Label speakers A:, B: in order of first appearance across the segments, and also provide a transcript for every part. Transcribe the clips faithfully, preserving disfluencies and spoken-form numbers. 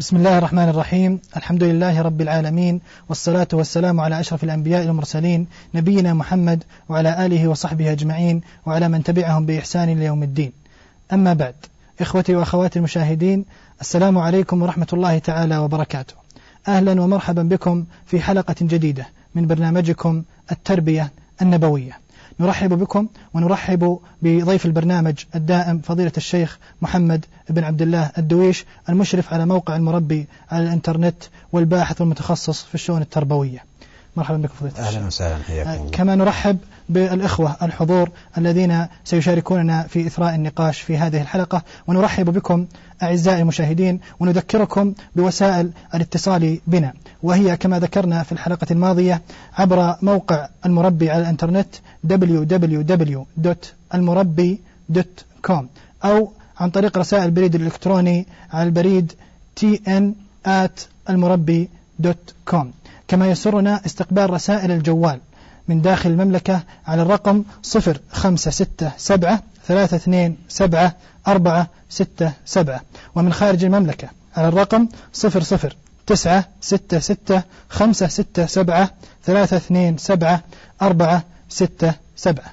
A: بسم الله الرحمن الرحيم. الحمد لله رب العالمين، والصلاة والسلام على أشرف الأنبياء والمرسلين نبينا محمد وعلى آله وصحبه أجمعين وعلى من تبعهم بإحسان ليوم الدين. أما بعد، إخوتي وأخواتي المشاهدين، السلام عليكم ورحمة الله تعالى وبركاته. أهلا ومرحبا بكم في حلقة جديدة من برنامجكم التربية النبوية. نرحب بكم ونرحب بضيف البرنامج الدائم فضيلة الشيخ محمد بن عبد الله الدويش، المشرف على موقع المربي على الإنترنت والباحث والمتخصص في الشؤون التربوية. مرحبا بكم فضيلة الشيخ.
B: أهلا وسهلا، حياكم.
A: كما نرحب بالإخوة الحضور الذين سيشاركوننا في إثراء النقاش في هذه الحلقة، ونرحب بكم أعزائي المشاهدين، ونذكركم بوسائل الاتصال بنا، وهي كما ذكرنا في الحلقة الماضية عبر موقع المربي على الإنترنت دبليو دبليو دبليو دوت المربي دوت كوم، أو عن طريق رسائل البريد الإلكتروني على البريد تي إن آت المربي دوت كوم. كما يسرنا استقبال رسائل الجوال من داخل المملكة على الرقم صفر خمسة ستة سبعة ثلاثة اثنين سبعة أربعة ستة سبعة، ومن خارج المملكة على الرقم صفر صفر تسعة ستة ستة خمسة ستة سبعة ثلاثة اثنين سبعة أربعة ستة سبعة.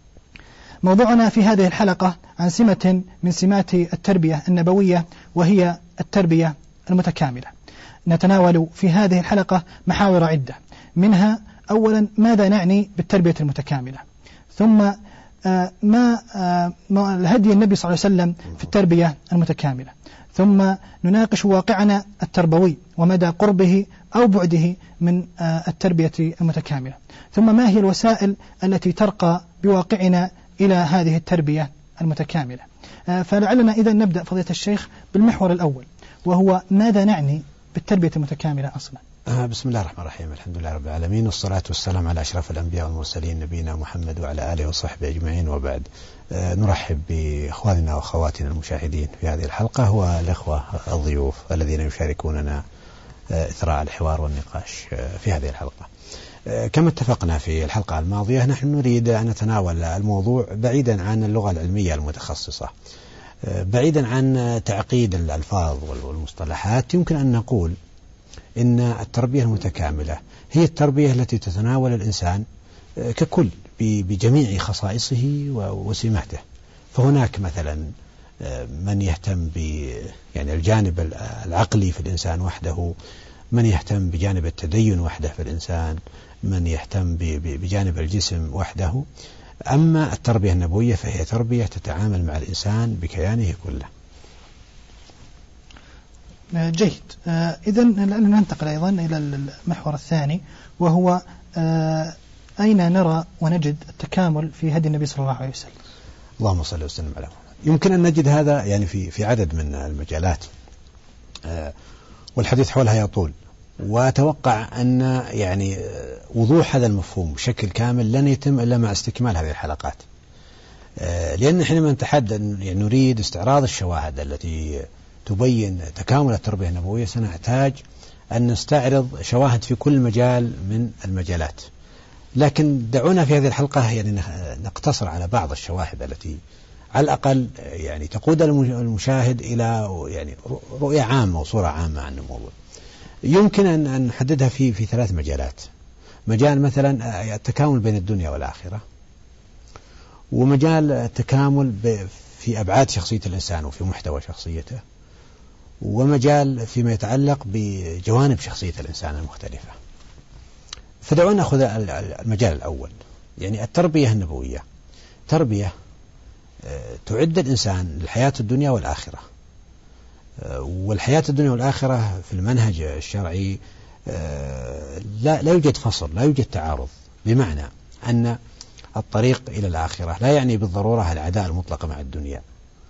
A: موضوعنا في هذه الحلقة عن سمة من سمات التربية النبوية، وهي التربية المتكاملة. نتناول في هذه الحلقة محاور عدة، منها أولا ماذا نعني بالتربية المتكاملة، ثم آه ما آه الهدي النبي صلى الله عليه وسلم في التربية المتكاملة، ثم نناقش واقعنا التربوي ومدى قربه أو بعده من آه التربية المتكاملة، ثم ما هي الوسائل التي ترقى بواقعنا إلى هذه التربية المتكاملة. آه فلعلنا إذا نبدأ فضيلة الشيخ بالمحور الأول، وهو ماذا نعني بالتربية المتكاملة أصلا.
B: آه بسم الله الرحمن الرحيم. الحمد لله رب العالمين، والصلاة والسلام على أشرف الأنبياء والمرسلين نبينا محمد وعلى آله وصحبه أجمعين، وبعد. آه نرحب بإخواننا وأخواتنا المشاهدين في هذه الحلقة، والإخوة الضيوف الذين يشاركوننا آه إثراء الحوار والنقاش آه في هذه الحلقة. آه كما اتفقنا في الحلقة الماضية، نحن نريد أن نتناول الموضوع بعيدا عن اللغة العلمية المتخصصة، آه بعيدا عن تعقيد الألفاظ والمصطلحات. يمكن أن نقول إن التربية المتكاملة هي التربية التي تتناول الإنسان ككل بجميع خصائصه وسماته. فهناك مثلا من يهتم ب يعني الجانب العقلي في الإنسان وحده، من يهتم بجانب التدين وحده في الإنسان، من يهتم بجانب الجسم وحده. أما التربية النبوية فهي تربية تتعامل مع الإنسان بكيانه كله.
A: جيد. آه إذن ننتقل أيضا إلى المحور الثاني، وهو آه أين نرى ونجد التكامل في هدي النبي صلى الله عليه وسلم.
B: اللهم صل وسلم على محمد. يمكن أن نجد هذا يعني في في عدد من المجالات، آه والحديث حولها يطول، وأتوقع أن يعني وضوح هذا المفهوم بشكل كامل لن يتم إلا مع استكمال هذه الحلقات، آه لأن حينما نتحدث يعني نريد استعراض الشواهد التي تبين تكامل التربية النبوية، سنحتاج أن نستعرض شواهد في كل مجال من المجالات. لكن دعونا في هذه الحلقة يعني نقتصر على بعض الشواهد التي على الأقل يعني تقود المشاهد إلى يعني رؤية عامة وصورة عامة عن الموضوع. يمكن أن نحددها في في ثلاث مجالات. مجال مثلا التكامل بين الدنيا والآخرة، ومجال التكامل في أبعاد شخصية الإنسان وفي محتوى شخصيته، ومجال فيما يتعلق بجوانب شخصية الإنسان المختلفة. فدعونا نأخذ المجال الأول، يعني التربية النبوية، تربية تعد الإنسان للحياة الدنيا والآخرة. والحياة الدنيا والآخرة في المنهج الشرعي لا, لا يوجد فصل، لا يوجد تعارض، بمعنى أن الطريق إلى الآخرة لا يعني بالضرورة العداء المطلق مع الدنيا.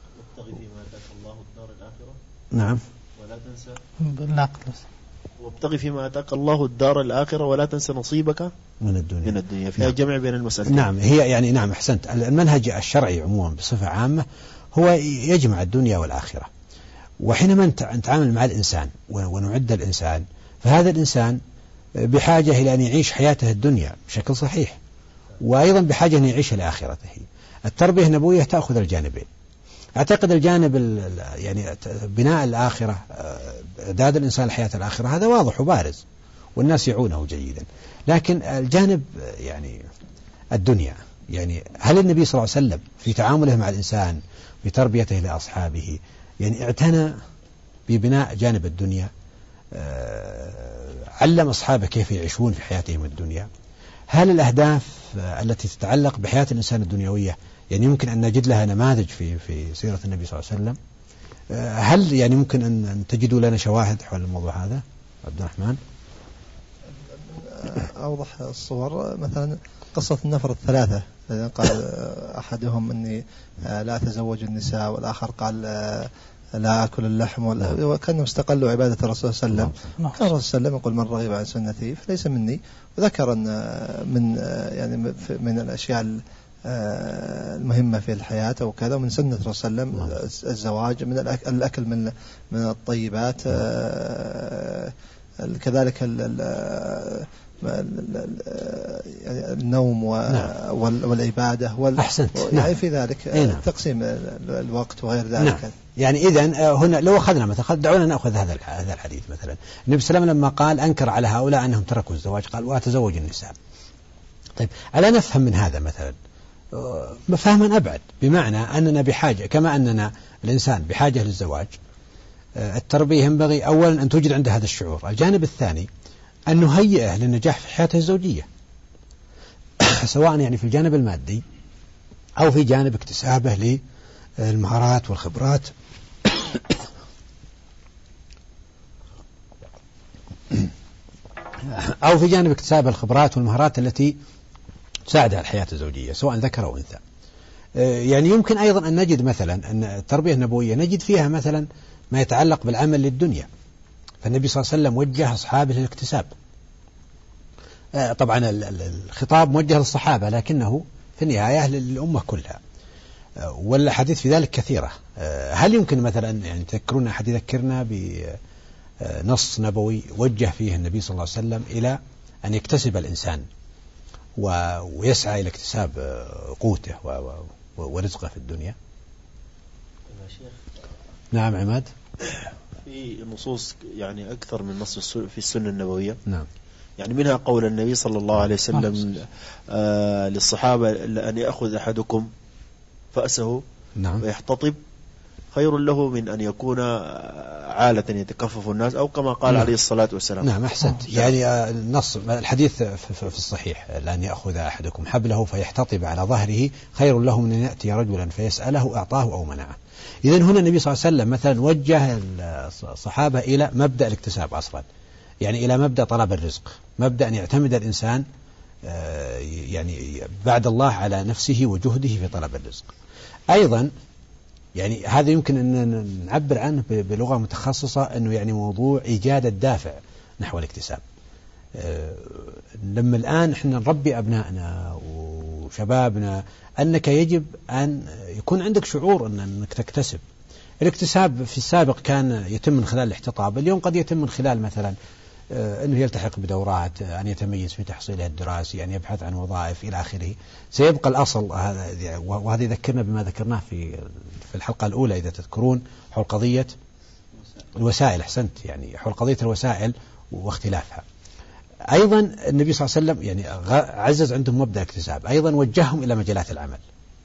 B: نعم.
C: ولا تنسى
A: بالنقل
C: وابتغي فيما آتاك الله الدار الآخرة ولا تنسى نصيبك
B: من الدنيا.
C: من الدنيا فيها
B: نعم.
C: جمع بين المسألتين.
B: نعم، هي يعني نعم أحسنت. المنهج الشرعي عموما بصفة عامة هو يجمع الدنيا والآخرة. وحينما نتعامل مع الإنسان ونعد الإنسان، فهذا الإنسان بحاجة إلى أن يعيش حياته الدنيا بشكل صحيح، وأيضا بحاجة أن يعيش لآخرته. التربية النبوية تأخذ الجانبين. أعتقد الجانب يعني بناء الآخرة، إعداد الإنسان الحياة الآخرة، هذا واضح وبارز والناس يعونه جيدا. لكن الجانب يعني الدنيا، يعني هل النبي صلى الله عليه وسلم في تعامله مع الإنسان في تربيته لأصحابه يعني اعتنى ببناء جانب الدنيا؟ علم أصحابه كيف يعيشون في حياتهم الدنيا؟ هل الأهداف التي تتعلق بحياة الإنسان الدنيوية يعني يمكن أن نجد لها نماذج في في سيرة النبي صلى الله عليه وسلم؟ هل يعني ممكن أن تجدوا لنا شواهد حول الموضوع هذا؟ عبد الرحمن.
D: أوضح الصور مثلا قصة النفر الثلاثة، قال أحدهم أني لا أتزوج النساء، والآخر قال لا أكل اللحم، وكانوا استقلوا عبادة الرسول صلى الله عليه وسلم. كان الرسول صلى الله عليه وسلم يقول من رغب عن سنتي فليس مني، وذكر أن من يعني من الأشياء المهمة في الحياة وكذا، ومن سنة الرسول صلى الله عليه وسلم الزواج، من الأكل من من الطيبات، كذلك النوم والعبادة
B: أحسنت.
D: يعني في ذلك تقسيم الوقت وغير ذلك.
B: نعم. يعني إذن هنا لو أخذنا مثلا، دعونا نأخذ هذا هذا الحديث مثلا. النبي صلى الله عليه وسلم لما قال أنكر على هؤلاء أنهم تركوا الزواج قال وأتزوج النساء. طيب ألا نفهم من هذا مثلا فهما أبعد، بمعنى أننا بحاجة، كما أننا الإنسان بحاجة للزواج، التربية ينبغي أولا أن توجد عنده هذا الشعور. الجانب الثاني أن نهيئه للنجاح في حياته الزوجية، سواء يعني في الجانب المادي أو في جانب اكتسابه للمهارات والخبرات أو في جانب اكتساب الخبرات والمهارات التي تساعد على الحياة الزوجية سواء ذكر أو أنثى. يعني يمكن أيضا أن نجد مثلا أن التربية النبوية نجد فيها مثلا ما يتعلق بالعمل للدنيا، فالنبي صلى الله عليه وسلم وجه أصحابه للاكتساب. طبعا الخطاب موجه للصحابة لكنه في النهاية للأمة كلها، والحديث في ذلك كثيرة. هل يمكن مثلا يعني تذكرون أحد يذكرنا بنص نبوي وجه فيه النبي صلى الله عليه وسلم إلى أن يكتسب الإنسان ويسعى إلى اكتساب قوته ورزقه في الدنيا؟ نعم عماد.
C: في نصوص يعني أكثر من نص في السنة النبوية.
B: نعم.
C: يعني منها قول النبي صلى الله عليه وسلم آه للصحابة أن يأخذ أحدكم فأسه
B: نعم.
C: ويحتطب خير له من أن يكون عالة يتكفف الناس، أو كما قال
B: نعم.
C: عليه الصلاة والسلام.
B: نعم أحسنت. يعني النص الحديث في الصحيح لأن يأخذ أحدكم حبله فيحتطب على ظهره خير له من أن يأتي رجلا فيسأله أعطاه أو منعه. إذن هنا النبي صلى الله عليه وسلم مثلا وجه الصحابة إلى مبدأ الاكتساب أصلا، يعني إلى مبدأ طلب الرزق، مبدأ أن يعتمد الإنسان يعني بعد الله على نفسه وجهده في طلب الرزق. أيضا يعني هذا يمكن أن نعبر عنه بلغة متخصصة أنه يعني موضوع إيجاد الدافع نحو الاكتساب. لما الآن احنا نربي أبنائنا وشبابنا أنك يجب أن يكون عندك شعور أنك تكتسب. الاكتساب في السابق كان يتم من خلال الاحتطاب، اليوم قد يتم من خلال مثلا أنه يلتحق بدورات، أن يتميز في تحصيله الدراسي، أن يبحث عن وظائف إلى آخره. سيبقى الأصل هذا، وهذا يذكرنا بما ذكرناه في في الحلقة الأولى إذا تذكرون حول قضية الوسائل. أحسنت، يعني حول قضية الوسائل واختلافها. أيضا النبي صلى الله عليه وسلم يعني عزز عندهم مبدأ الاكتساب، أيضا وجههم إلى مجالات العمل.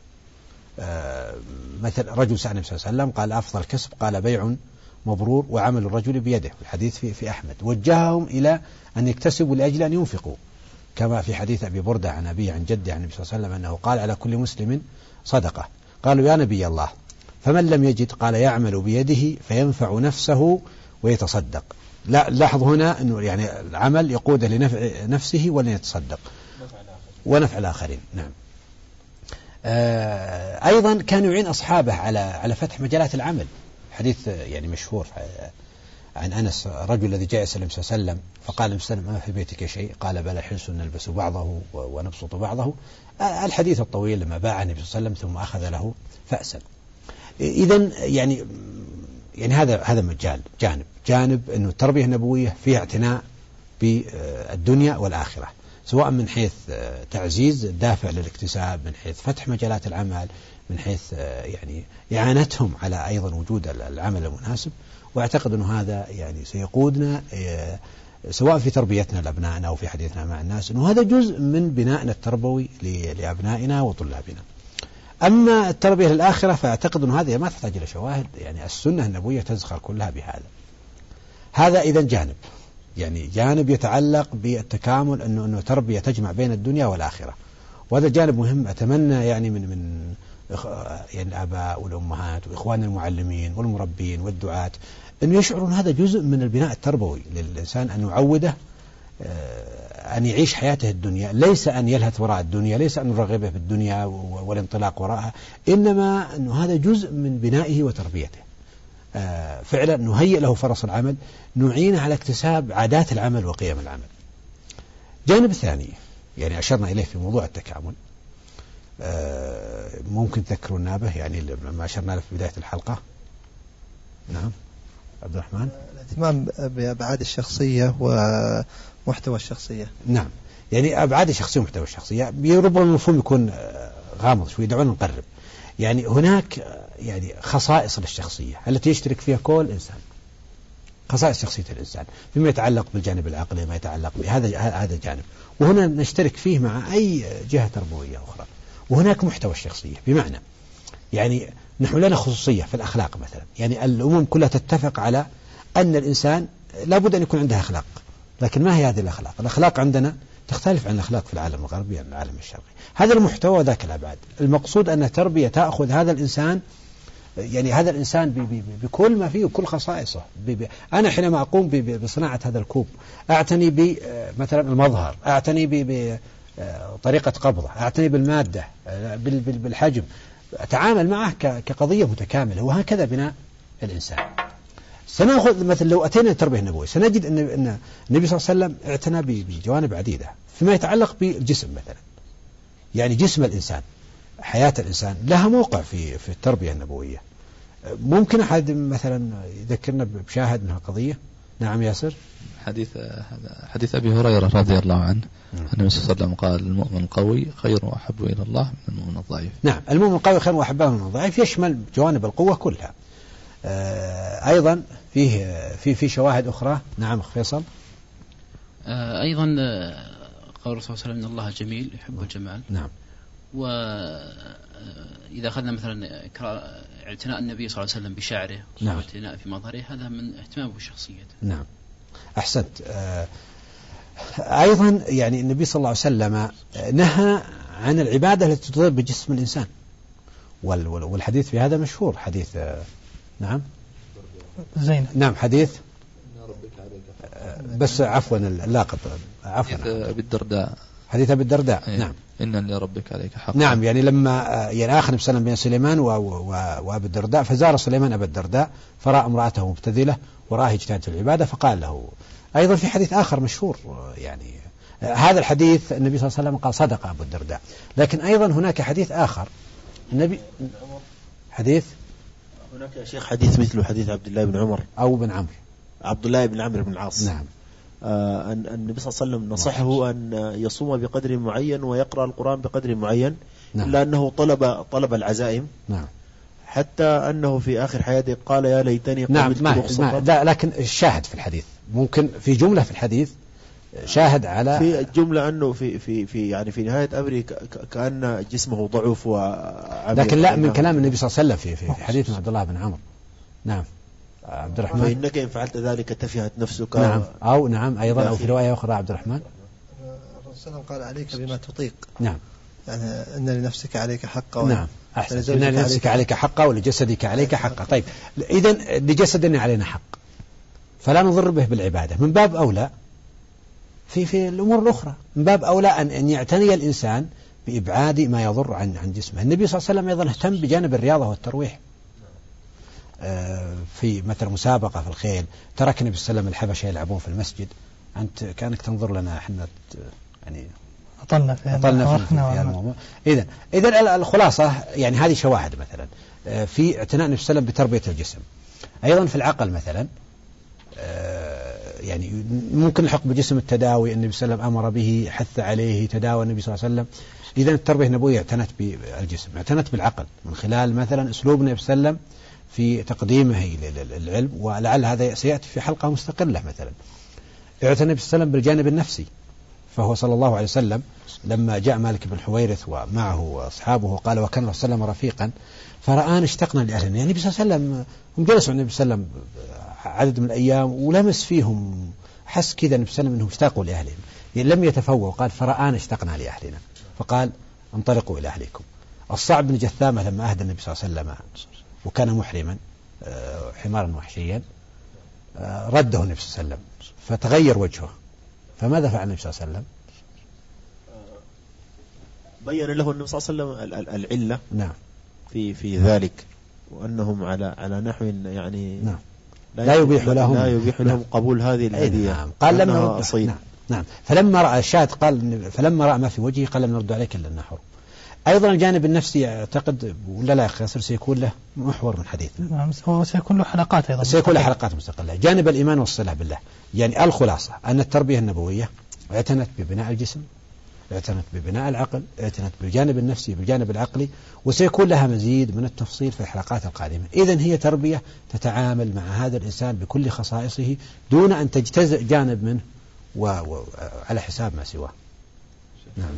B: مثل رجل سأل النبي صلى الله عليه وسلم قال أفضل كسب، قال بيع مبرور وعمل الرجل بيده، الحديث في, في أحمد. وجههم إلى أن يكتسبوا لأجل أن ينفقوا، كما في حديث أبي بردة عن أبيه عن جده عن النبي صلى الله عليه وسلم أنه قال على كل مسلم صدقة. قالوا يا نبي الله فمن لم يجد؟ قال يعمل بيده فينفع نفسه ويتصدق. لا لاحظ هنا أنه يعني العمل يقوده لنفع نفسه ولن يتصدق ونفع الآخرين. نعم. آه أيضا كان يعين أصحابه على على فتح مجالات العمل. حديث يعني مشهور عن أنس، رجل الذي جاء يسأل النبي صلى الله عليه وسلم فقال النبي صلى الله عليه وسلم ما في بيتك شيء؟ قال بلى حلس نلبس بعضه ونبسط بعضه. الحديث الطويل لما باع النبي صلى الله عليه وسلم ثم أخذ له فأسا. إذن يعني يعني هذا هذا مجال جانب جانب أنه التربية النبوية فيها اعتناء بالدنيا والآخرة، سواء من حيث تعزيز الدافع للاكتساب، من حيث فتح مجالات العمل، من حيث يعني إعانتهم على أيضا وجود العمل المناسب. وأعتقد أن هذا يعني سيقودنا سواء في تربيتنا لأبنائنا أو في حديثنا مع الناس، أنه هذا جزء من بنائنا التربوي لأبنائنا وطلابنا. أما التربية للآخرة فأعتقد أن هذه ما تحتاج إلى شواهد، يعني السنة النبوية تزخر كلها بهذا. هذا إذا جانب، يعني جانب يتعلق بالتكامل، أنه أنه تربية تجمع بين الدنيا والآخرة، وهذا جانب مهم. أتمنى يعني من من يعني الآباء والأمهات وإخوان المعلمين والمربين والدعاة أن يشعرون هذا جزء من البناء التربوي للإنسان، أن يعوده أن يعيش حياته الدنيا، ليس أن يلهث وراء الدنيا، ليس أن نرغبه في الدنيا والانطلاق وراءها، إنما أنه هذا جزء من بنائه وتربيته. فعلا نهيئ له فرص العمل، نعينه على اكتساب عادات العمل وقيم العمل. جانب ثاني يعني أشرنا إليه في موضوع التكامل، ممكن تذكروا به يعني ما أشرنا له في بداية الحلقة. نعم عبد الرحمن.
D: الاهتمام بأبعاد الشخصية ومحتوى الشخصية.
B: نعم، يعني أبعاد الشخصية ومحتوى الشخصية ربما المفهوم يكون غامض شوي، دعونا نقرب. يعني هناك يعني خصائص للشخصية التي يشترك فيها كل إنسان، خصائص شخصية الإنسان فيما يتعلق بالجانب العقلي، ما يتعلق بهذا هذا جانب، وهنا نشترك فيه مع أي جهة تربوية أخرى. وهناك محتوى الشخصية، بمعنى يعني نحن لنا خصوصية في الأخلاق مثلا، يعني الأمم كلها تتفق على أن الإنسان لابد أن يكون عنده أخلاق، لكن ما هي هذه الأخلاق؟ الأخلاق عندنا تختلف عن الأخلاق في العالم الغربي عن العالم الشرقي. هذا المحتوى وذاك الأبعاد. المقصود أن التربية تأخذ هذا الإنسان، يعني هذا الإنسان بي بي بكل ما فيه وكل خصائصه. بي بي أنا حينما أقوم بصناعة هذا الكوب أعتني بمثلا المظهر، أعتني بطريقة قبضه، أعتني بالمادة، بالحجم، أتعامل معه كقضية متكاملة. وهكذا بناء الإنسان. سنأخذ مثلا لو أتينا التربية النبوية سنجد أن أن النبي صلى الله عليه وسلم اعتنى بجوانب عديدة فيما يتعلق بالجسم مثلا. يعني جسم الإنسان، حياة الإنسان لها موقع في في التربية النبوية. ممكن أحد مثلا يذكرنا بشاهد من القضية؟ نعم ياسر.
E: حديث هذا حديث أبي هريرة رضي الله عنه، النبي صلى الله عليه وسلم قال: المؤمن القوي خير وأحب إلى الله من المؤمن الضعيف. نعم،
B: المؤمن القوي خير وأحب من الضعيف، يشمل جوانب القوة كلها. أيضا فيه في في شواهد أخرى. نعم فيصل.
F: أيضا قول الرسول صلى الله عليه وسلم: إن الله جميل يحب الجمال.
B: نعم.
F: وإذا أخذنا مثلا اعتناء النبي صلى الله عليه وسلم بشعره،
B: نعم،
F: واعتناء في مظهره، هذا من اهتمامه بالشخصية.
B: نعم أحسنت. أيضا يعني النبي صلى الله عليه وسلم نهى عن العبادة التي تضر بجسم الإنسان، والحديث في هذا مشهور، حديث نعم
A: زين.
B: نعم حديث بس عفوا اللاقط عفوا
E: حديث أبي الدرداء.
B: حديث أبي الدرداء.
E: إيه.
B: نعم.
E: إن لربك عليك حقا.
B: نعم، يعني لما يعني آخر بسلم بين سليمان وأبي الدرداء، فزار سليمان أبي الدرداء فرأى امرأته مبتذلة ورآه اجتهاد في العبادة فقال له. أيضا في حديث آخر مشهور، يعني هذا الحديث النبي صلى الله عليه وسلم قال: صدق أبو الدرداء. لكن أيضا هناك حديث آخر النبي حديث
C: هناك يا شيخ حديث مثل حديث عبد الله بن عمر
B: أو بن عمرو
C: عبد الله بن عمرو بن العاص.
B: نعم.
C: آه أن النبي صلى الله عليه وسلم نصحه أن يصوم بقدر معين ويقرأ القرآن بقدر معين. نعم. إلا أنه طلب طلب العزائم.
B: نعم.
C: حتى أنه في آخر حياته قال: يا ليتني
B: قبلت. نعم ما لا، لكن الشاهد في الحديث ممكن في جملة في الحديث شاهد على
C: في الجملة أنه في في في يعني في نهاية أمره كأن جسمه ضعف وعميق.
B: لكن لا، من كلام النبي صلى الله عليه وسلم في في حديث عبد الله بن عمرو. نعم عبد الرحمن.
C: فإنك إن فعلت ذلك تفهت نفسك.
B: نعم. أو نعم أيضا أو في رواية أخرى عبد الرحمن
D: الرسول قال: عليك بما تطيق.
B: نعم.
D: يعني أن لنفسك عليك حقا.
B: نعم أحسن. إن لنفسك عليك حقا ولجسدك عليك حقا. طيب إذن لجسدنا علينا حق، فلا نضر به بالعبادة. من باب أولى في في الأمور الأخرى، من باب أولى أن أن يعتني الإنسان بإبعاد ما يضر عن عن جسمه. النبي صلى الله عليه وسلم أيضا اهتم بجانب الرياضة والترويح. في مثل مسابقة في الخيل، ترك النبي صلى الله عليه وسلم الحبشة يلعبون في المسجد، أنت كأنك تنظر لنا احنا يعني
A: أطلنا في
B: أطلنا في, في الموضوع. إذا إذا الخلاصة يعني هذه شواهد مثلا في اعتناء النبي صلى الله عليه وسلم بتربية الجسم. أيضا في العقل مثلا يعني ممكن الحق بجسم التداوي، النبي صلى الله عليه وسلم أمر به، حث عليه، تداوى النبي صلى الله عليه وسلم. إذا التربية النبوية اعتنت بالجسم، اعتنت بالعقل من خلال مثلا أسلوب النبي صلى الله عليه وسلم في تقديمه للعلم، ولعل هذا سيأتي في حلقة مستقلة. مثلا اعتنى النبي صلى الله عليه وسلم بالجانب النفسي، فهو صلى الله عليه وسلم لما جاء مالك بن حويرث ومعه أصحابه قال وكان الله صلى الله عليه وسلم رفيقا فرآن اشتقنا لأهلنا. يعني النبي صلى الله عليه وسلم هم جلسوا النبي صلى الله عليه وسلم عدد من الأيام ولمس فيهم، حس كذا النبي صلى الله عليه وسلم أنهم اشتاقوا لأهلهم، يعني لم يتفوه، قال فرآن اشتقنا لأهلنا، فقال انطلقوا إلى أهلكم. الصعب بن جثامة لما أهدى النبي صلى الله عليه وسلم وكان محرما حمارا وحشيا رده النبي صلى الله عليه وسلم فتغير وجهه، فماذا فعل النبي صلى الله عليه وسلم؟
C: بين له النبي صلى الله عليه وسلم العلة
B: نعم
C: في في ذلك، وأنهم على على نحو يعني
B: نعم لا يبيح لهم
C: لا يبيح لهم قبول هذه الهدية.
B: نعم. قال لم نرد نعم. نعم فلما رأى الشاهد قال فلما رأى ما في وجهه قال لم نرد عليك إلا النحر. أيضا الجانب النفسي أعتقد ولا لا يخسر سيكون له محور من حديثنا.
A: نعم هو سيكون له حلقات أيضا
B: سيكون له حلقات مستقلة. جانب الإيمان والصلة بالله، يعني الخلاصة أن التربية النبوية اعتنت ببناء الجسم، اعتنت ببناء العقل، اعتنت بالجانب النفسي بالجانب العقلي، وسيكون لها مزيد من التفصيل في الحلقات القادمة. إذن هي تربية تتعامل مع هذا الإنسان بكل خصائصه دون أن تجتزئ جانب منه وعلى حساب ما سواه. نعم.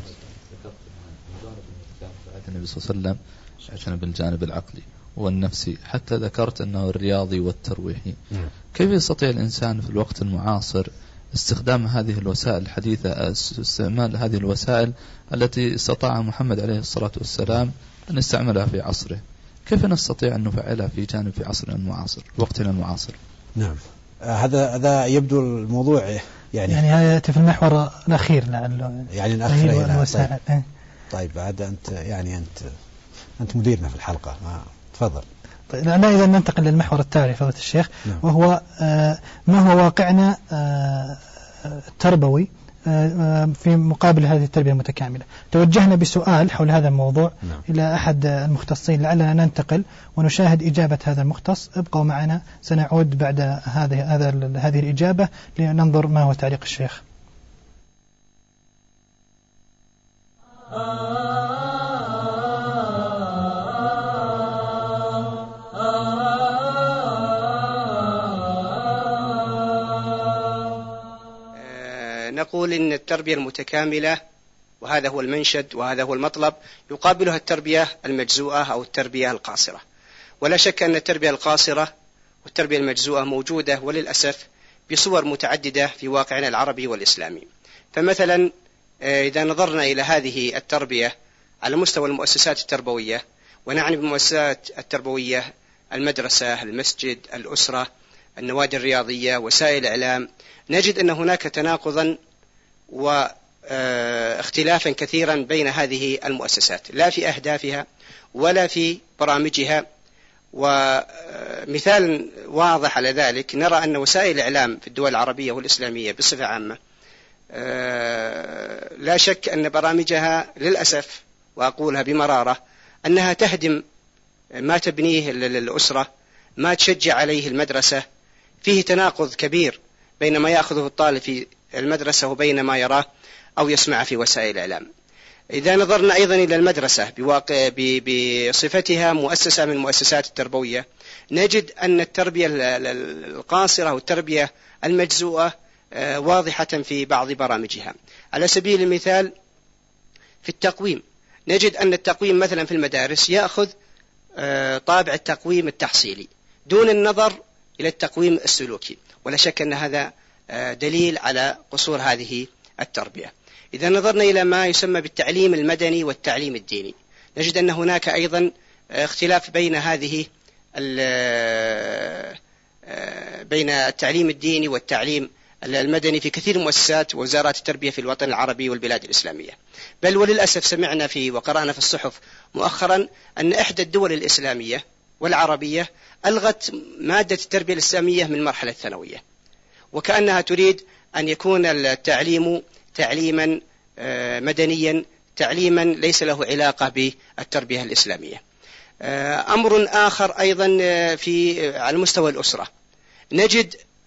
E: النبي صلى الله عليه وسلم اعتنى بالجانب العقلي والنفسي، حتى ذكرت أنه الرياضي والترويحي. نعم. كيف يستطيع الإنسان في الوقت المعاصر استخدام هذه الوسائل الحديثة، استعمال هذه الوسائل التي استطاع محمد عليه الصلاة والسلام أن يستعملها في عصره؟ كيف نستطيع أن نفعلها في جانب في عصرنا المعاصر، وقتنا المعاصر؟
B: نعم آه هذا هذا يبدو الموضوع يعني
A: يعني هذا في المحور الأخير لعله
B: يعني الأخير
A: الوسائل.
B: طيب. طيب بعد أنت يعني أنت أنت مديرنا في الحلقة، ما تفضل.
A: طيب لا إذا ننتقل للمحور التالي فضيلة الشيخ. نعم. وهو آه ما هو واقعنا آه التربوي آه في مقابل هذه التربية المتكاملة. توجهنا بسؤال حول هذا الموضوع. نعم. إلى أحد المختصين، لعلنا ننتقل ونشاهد إجابة هذا المختص. ابقوا معنا، سنعود بعد هذه هذا هذه الإجابة لننظر ما هو تعليق الشيخ.
G: نقول إن التربية المتكاملة، وهذا هو المنشد وهذا هو المطلب، يقابلها التربية المجزوءة أو التربية القاصرة. ولا شك أن التربية القاصرة والتربية المجزوءة موجودة وللأسف بصور متعددة في واقعنا العربي والإسلامي. فمثلا إذا نظرنا إلى هذه التربية على مستوى المؤسسات التربوية، ونعني بالمؤسسات التربوية المدرسة، المسجد، الأسرة، النوادي الرياضية، وسائل الإعلام، نجد أن هناك تناقضا واختلافا كثيرا بين هذه المؤسسات، لا في أهدافها ولا في برامجها. ومثال واضح على ذلك نرى أن وسائل الإعلام في الدول العربية والإسلامية بصفة عامة لا شك أن برامجها للأسف، وأقولها بمرارة، أنها تهدم ما تبنيه الأسرة، ما تشجع عليه المدرسة. فيه تناقض كبير بين ما يأخذه الطالب في المدرسة وبين ما يراه أو يسمع في وسائل الإعلام. إذا نظرنا أيضا إلى المدرسة بواقع بصفتها مؤسسة من المؤسسات التربوية، نجد أن التربية القاصرة والتربية المجزوءة واضحة في بعض برامجها. على سبيل المثال في التقويم، نجد أن التقويم مثلا في المدارس يأخذ طابع التقويم التحصيلي دون النظر إلى التقويم السلوكي، ولا شك أن هذا دليل على قصور هذه التربية. إذا نظرنا إلى ما يسمى بالتعليم المدني والتعليم الديني، نجد أن هناك أيضا اختلاف بين هذه بين التعليم الديني والتعليم المدني في كثير من مؤسسات ووزارات التربية في الوطن العربي والبلاد الإسلامية. بل وللأسف سمعنا في وقرأنا في الصحف مؤخرا أن إحدى الدول الإسلامية والعربية ألغت مادة التربية الإسلامية من المرحلة الثانوية، وكأنها تريد أن يكون التعليم تعليما مدنيا، تعليما ليس له علاقة بالتربية الإسلامية. أمر آخر أيضا في على مستوى الأسرة، نجد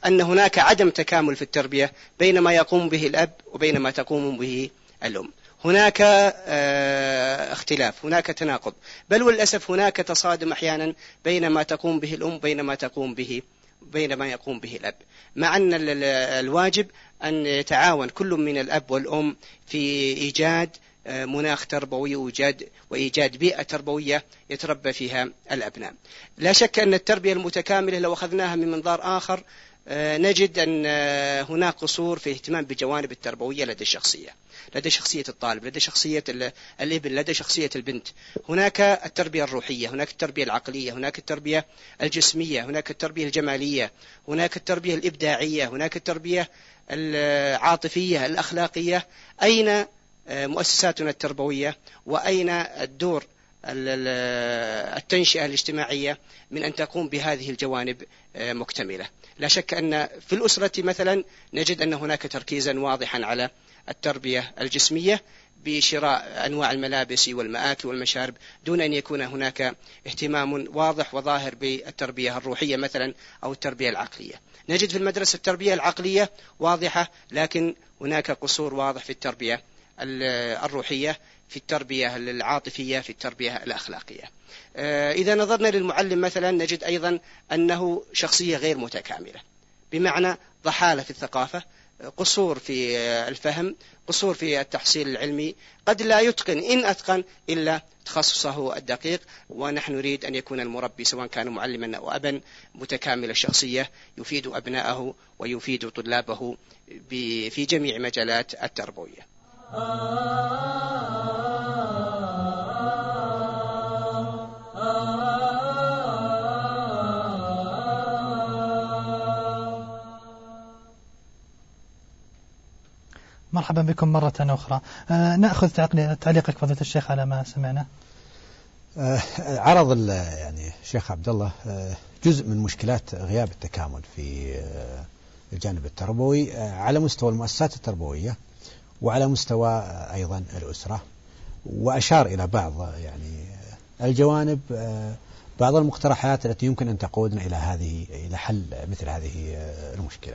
G: أن هناك عدم تكامل في التربية بين ما يقوم به الأب وبين ما تقوم به الأم. هناك اختلاف، هناك تناقض، بل والأسف هناك تصادم أحيانا بين ما تقوم به الأم بين ما تقوم به بين ما يقوم به الأب، مع أن الواجب أن يتعاون كل من الأب والأم في إيجاد مناخ تربوي وإيجاد وإيجاد بيئة تربوية يتربى فيها الأبناء. لا شك أن التربية المتكاملة لو أخذناها من منظار آخر نجد أن هناك قصور في اهتمام بجوانب التربوية لدى الشخصية، لدى شخصية الطالب، لدى شخصية الابن، لدى شخصية البنت. هناك التربية الروحية، هناك التربية العقلية، هناك التربية الجسمية، هناك التربية الجمالية، هناك التربية الإبداعية، هناك التربية العاطفية الأخلاقية. أين مؤسساتنا التربوية وأين الدور التنشئة الاجتماعية من أن تقوم بهذه الجوانب مكتملة؟ لا شك أن في الأسرة مثلا نجد أن هناك تركيزا واضحا على التربية الجسمية بشراء أنواع الملابس والمآكل والمشارب، دون أن يكون هناك اهتمام واضح وظاهر بالتربية الروحية مثلا أو التربية العقلية. نجد في المدرسة التربية العقلية واضحة، لكن هناك قصور واضح في التربية الروحية، في التربية العاطفية، في التربية الأخلاقية. إذا نظرنا للمعلم مثلا نجد أيضا أنه شخصية غير متكاملة، بمعنى ضحالة في الثقافة، قصور في الفهم، قصور في التحصيل العلمي، قد لا يتقن إن أتقن إلا تخصصه الدقيق. ونحن نريد أن يكون المربي سواء كان معلما أو أبا متكامل الشخصية، يفيد أبناءه ويفيد طلابه في جميع مجالات التربوية.
A: مرحبا بكم مرة أخرى. آه نأخذ تعليقك فضيلة الشيخ على ما سمعنا.
B: آه عرض يعني الشيخ عبد الله آه جزء من مشكلات غياب التكامل في آه الجانب التربوي آه على مستوى المؤسسات التربوية وعلى مستوى آه أيضا الأسرة، وأشار إلى بعض يعني الجوانب، آه بعض المقترحات التي يمكن أن تقودنا إلى هذه إلى حل مثل هذه آه المشكلة.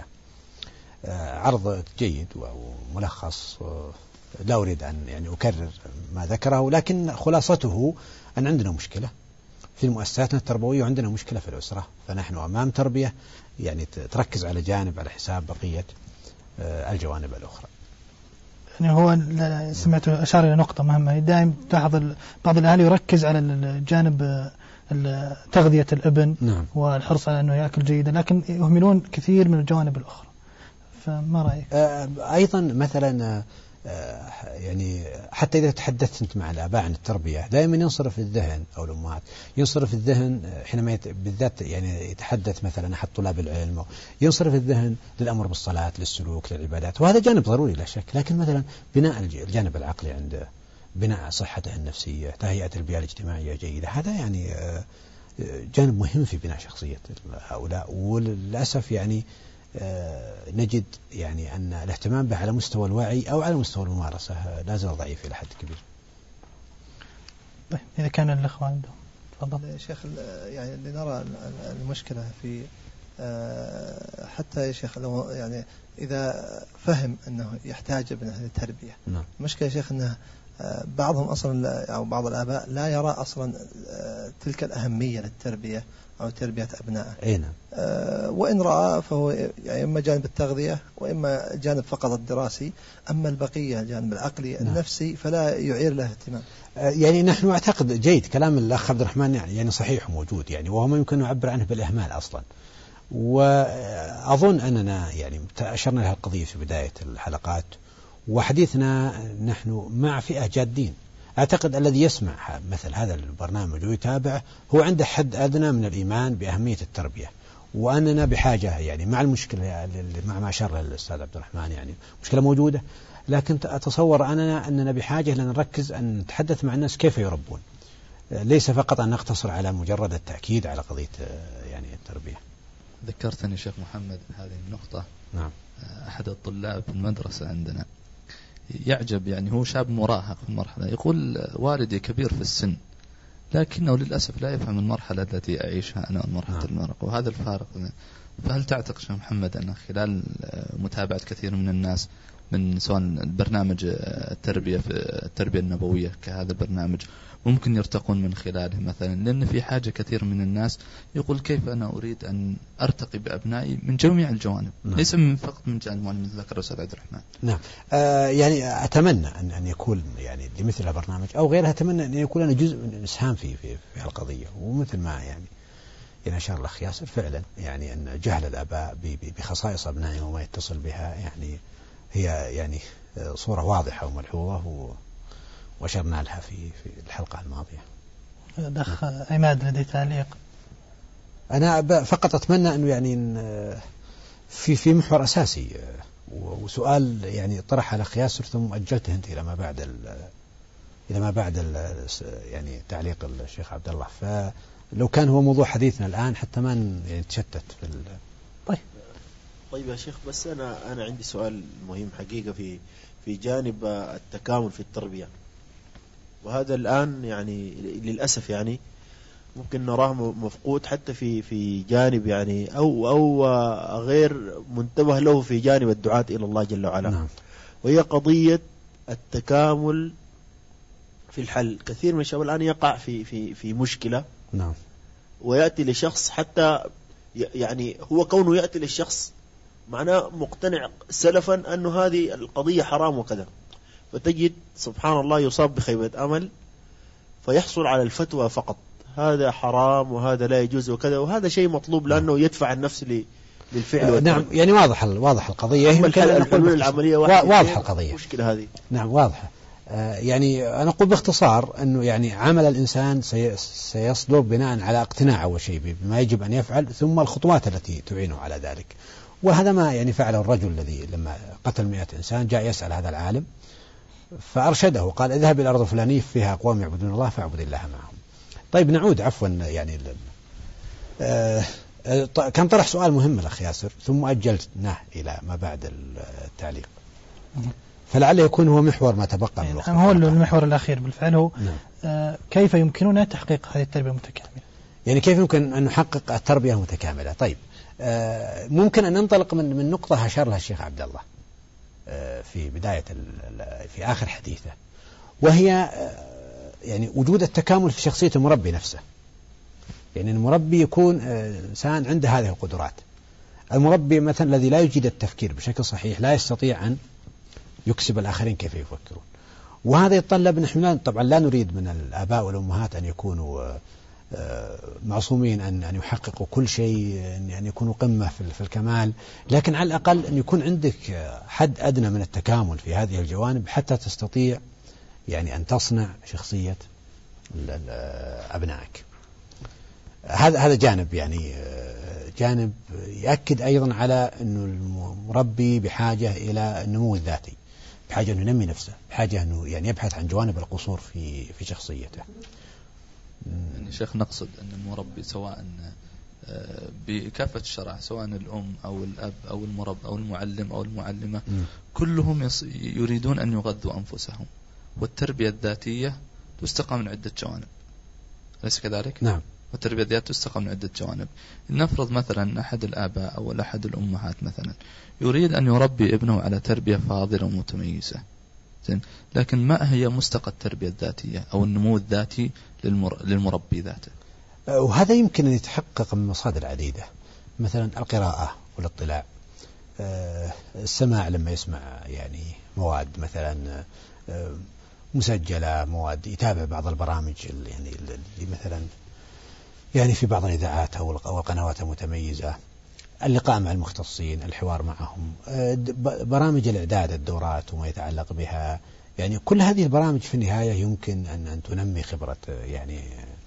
B: عرض جيد وملخص، لا أريد أن يعني أكرر ما ذكره، لكن خلاصته أن عندنا مشكلة في مؤسساتنا التربوية وعندنا مشكلة في الأسرة، فنحن أمام تربية يعني تركز على جانب على حساب بقية الجوانب الأخرى.
A: يعني هو سمعت أشار إلى نقطة مهمة، دائما تلاحظ بعض الأهالي يركز على الجانب تغذية الابن، نعم، والحرص على أنه يأكل جيدا، لكن يهملون كثير من الجوانب الأخرى. فما رأيك؟
B: أيضا مثلا يعني حتى إذا تحدثت أنت مع الآباء عن التربية دائما ينصرف الذهن أو الأمهات ينصرف الذهن حينما بالذات يعني يتحدث مثلا أحد طلاب العلم، ينصرف الذهن للأمر بالصلاة، للسلوك، للعبادات، وهذا جانب ضروري لا شك، لكن مثلا بناء الجانب العقلي عنده، بناء صحته النفسية، تهيئة البيئة الاجتماعية جيدة، هذا يعني جانب مهم في بناء شخصية هؤلاء. وللأسف يعني نجد يعني أن الاهتمام به على مستوى الوعي أو على مستوى الممارسة لا زال ضعيف إلى حد كبير.
A: طيب إذا كان الأخوة عندهم تفضل.
D: يا شيخ يعني اللي نرى المشكلة في حتى يا شيخ لو يعني إذا فهم أنه يحتاج ابنه للتربية، نعم، المشكلة يا شيخ أنه بعضهم أصلا أو بعض الآباء لا يرى أصلا تلك الأهمية للتربية أو تربية أبنائه.
B: أي نعم.
D: أه وإن رأى فهو يعني إما جانب التغذية وإما جانب فقط الدراسي، أما البقية الجانب العقلي، نعم، النفسي فلا يعير له اهتمام.
B: أه يعني نحن أعتقد جيد كلام الأخ عبد الرحمن يعني, يعني صحيح وموجود يعني، وهو ما يمكن نعبر عنه بالإهمال أصلا. وأظن أننا يعني أشرنا لها القضية في بداية الحلقات، وحديثنا نحن مع فئة جادين. أعتقد الذي يسمع مثل هذا البرنامج ويتابعه هو عنده حد أدنى من الإيمان بأهمية التربية، وأننا بحاجة يعني مع المشكلة مع ما أشار الأستاذ عبد الرحمن يعني مشكلة موجودة، لكن أتصور أننا أننا بحاجة لأن نركز أن نتحدث مع الناس كيف يربون، ليس فقط أن نقتصر على مجرد التأكيد على قضية يعني التربية.
E: ذكرتني شيخ محمد هذه النقطة.
B: نعم.
E: أحد الطلاب في المدرسة عندنا يعجب، يعني هو شاب مراهق في المرحلة، يقول والدي كبير في السن لكنه للأسف لا يفهم المرحلة التي أعيشها أنا، المرحلة المراهقة، وهذا الفارق فهل تعتقد شيخ محمد أن خلال متابعة كثير من الناس من سواء برنامج التربية في التربية النبوية كهذا البرنامج ممكن يرتقون من خلاله مثلا؟ لأن في حاجة كثير من الناس يقول كيف أنا أريد أن أرتقي بأبنائي من جميع الجوانب، نعم. ليس من فقط من جانب مثل ذكر أستاذ عبد الرحمن.
B: نعم. آه يعني أتمنى أن أن يكون يعني لمثل البرنامج أو غيرها، أتمنى أن يكون لنا جزء من الإسهام في في في القضية. ومثل ما يعني يعني أشار الأخ ياسر فعلا يعني أن جهل الآباء بخصائص أبنائهم وما يتصل بها يعني هي يعني صورة واضحة وملحوظة وأشرنا لها في في الحلقة الماضية.
A: الأخ عماد لدي تعليق.
B: أنا فقط أتمنى أنه يعني في في محور أساسي وسؤال يعني طرح على أخ ياسر ثم أجلته أنت إلى ما بعد إلى ما بعد يعني تعليق الشيخ عبد الله، فلو كان هو موضوع حديثنا الآن حتى ما نتشتت في ال...
C: طيب طيب يا شيخ، بس أنا أنا عندي سؤال مهم حقيقة في في جانب التكامل في التربية، وهذا الآن يعني للأسف يعني ممكن نراه مفقود حتى في في جانب يعني أو أو غير منتبه له في جانب الدعاة إلى الله جل وعلا. نعم. وهي قضية التكامل في الحل. كثير من الشباب الآن يقع في في في مشكلة.
B: نعم.
C: ويأتي لشخص حتى يعني هو كونه يأتي للشخص معناه مقتنع سلفا أنه هذه القضية حرام وكذا، فتجد سبحان الله يصاب بخيبة أمل فيحصل على الفتوى فقط، هذا حرام وهذا لا يجوز وكذا، وهذا شيء مطلوب لأنه يدفع النفس للفعل.
B: آه نعم، يعني واضح واضح القضية.
C: الحلول العملية
B: واضحة القضية.
C: المشكلة هذه
B: نعم واضحة. آه يعني أنا أقول باختصار أنه يعني عمل الإنسان سيصدر بناء على اقتناع أول شيء بما يجب أن يفعل، ثم الخطوات التي تعينه على ذلك. وهذا ما يعني فعله الرجل الذي لما قتل مئة إنسان جاء يسأل هذا العالم فأرشده وقال اذهب إلى الأرض الفلانية فيها أقوام يعبدون الله فاعبد الله معهم. طيب نعود عفوا يعني آه كان طرح سؤال مهم الأخ ياسر ثم أجلناه إلى ما بعد التعليق، فلعله يكون هو محور ما تبقى من الوقت.
A: هو المحور الأخير بالفعل هو آه كيف يمكننا تحقيق هذه التربية المتكاملة،
B: يعني كيف يمكن أن نحقق التربية المتكاملة. طيب آه ممكن أن ننطلق من من نقطة أشار لها الشيخ عبد الله آه في بداية في آخر حديثه، وهي آه يعني وجود التكامل في شخصية المربي نفسه. يعني المربي يكون إنسان عنده هذه القدرات. المربي مثلا الذي لا يجيد التفكير بشكل صحيح لا يستطيع أن يكسب الآخرين كيف يفكرون، وهذا يتطلب نحن طبعا لا نريد من الآباء والأمهات أن يكونوا معصومين أن أن يحققوا كل شيء، أن يكونوا قمة في الكمال، لكن على الأقل أن يكون عندك حد أدنى من التكامل في هذه الجوانب حتى تستطيع يعني أن تصنع شخصية أبنائك. هذا هذا جانب يعني جانب يأكد أيضا على أنه المربي بحاجة إلى النمو الذاتي، بحاجة أنه ينمي نفسه، بحاجة أنه يعني يبحث عن جوانب القصور في في شخصيته.
E: يعني شيخ نقصد أن المربي سواء بكافة الشرع سواء الأم أو الأب أو المرب أو المعلم أو المعلمة م. كلهم يريدون أن يغذوا أنفسهم، والتربية الذاتية تستقى من عدة جوانب، أليس كذلك؟
B: نعم.
E: والتربية الذاتية تستقى من عدة جوانب. نفرض مثلا أحد الآباء أو أحد الأمهات مثلا يريد أن يربي ابنه على تربية فاضلة ومتميزة، لكن ما هي مستقى التربية الذاتية أو النمو الذاتي للمر... للمربي ذاته؟
B: وهذا يمكن أن يتحقق من مصادر عديدة، مثلا القراءة والاطلاع، السماع لما يسمع يعني مواد مثلا مسجلة، مواد يتابع بعض البرامج يعني اللي مثلا يعني في بعض الإذاعات أو القنوات المتميزة، اللقاء مع المختصين، الحوار معهم، برامج الإعداد، الدورات وما يتعلق بها، يعني كل هذه البرامج في النهاية يمكن أن أن تنمي خبرة يعني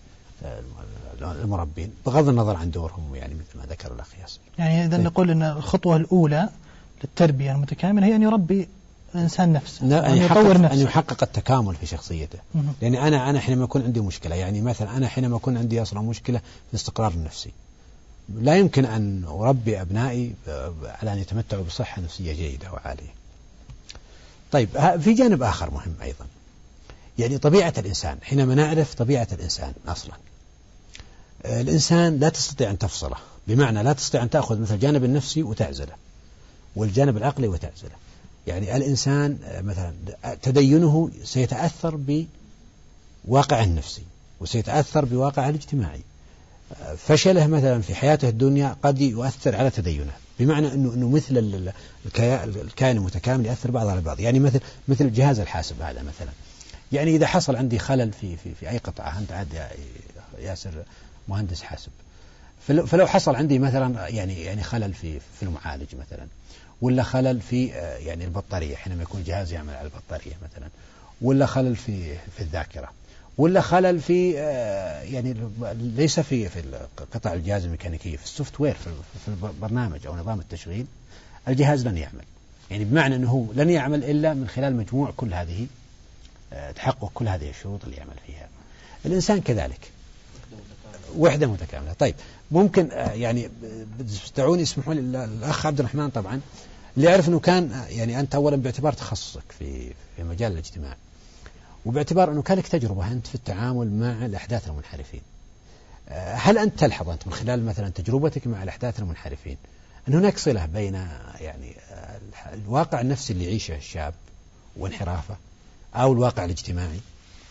B: المربين بغض النظر عن دورهم، يعني مثل ما ذكر الأخ ياسر.
A: يعني إذا نقول أن الخطوة الأولى للتربية المتكاملة هي أن يربي الإنسان نفسه،
B: أن يطور نفسه، أن يحقق التكامل في شخصيته. لأن أنا أنا حينما يكون عندي مشكلة، يعني مثلا أنا حينما يكون عندي أصلا مشكلة في الاستقرار النفسي، لا يمكن أن أربي أبنائي على أن يتمتعوا بصحة نفسية جيدة وعالية. طيب في جانب آخر مهم أيضا، يعني طبيعة الإنسان، حينما نعرف طبيعة الإنسان أصلا، الإنسان لا تستطيع أن تفصله بمعنى لا تستطيع أن تأخذ مثل الجانب النفسي وتعزله والجانب العقلي وتعزله. يعني الإنسان مثلا تدينه سيتأثر بواقعه النفسي وسيتأثر بواقعه الاجتماعي. فشله مثلا في حياته الدنيا قد يؤثر على تدينه، بمعنى أنه أنه مثل الكائن المتكامل يأثر بعض على بعض. يعني مثل مثل الجهاز الحاسب هذا مثلا، يعني إذا حصل عندي خلل في في في أي قطعة، أنت عاد يا ياسر مهندس حاسب، فلو, فلو حصل عندي مثلا يعني يعني خلل في في المعالج مثلا، ولا خلل في يعني البطارية حينما يكون الجهاز يعمل على البطارية مثلا، ولا خلل في في الذاكرة، ولا خلل في يعني ليس في في قطع الجهاز الميكانيكية، في السوفت وير في البرنامج أو نظام التشغيل، الجهاز لن يعمل. يعني بمعنى أنه لن يعمل إلا من خلال مجموع كل هذه تحقق كل هذه الشروط اللي يعمل فيها. الإنسان كذلك وحدة متكاملة. طيب ممكن يعني دعوني اسمحوا لي الأخ عبد الرحمن طبعا اللي يعرف أنه كان يعني أنت أولا باعتبار تخصصك في في مجال الاجتماع، وباعتبار أنه كان لك تجربة أنت في التعامل مع الأحداث المنحرفين، هل أنت تلحظ أنت من خلال مثلا تجربتك مع الأحداث المنحرفين أن هناك صلة بين يعني الواقع النفسي اللي يعيشه الشاب وانحرافه أو الواقع الاجتماعي؟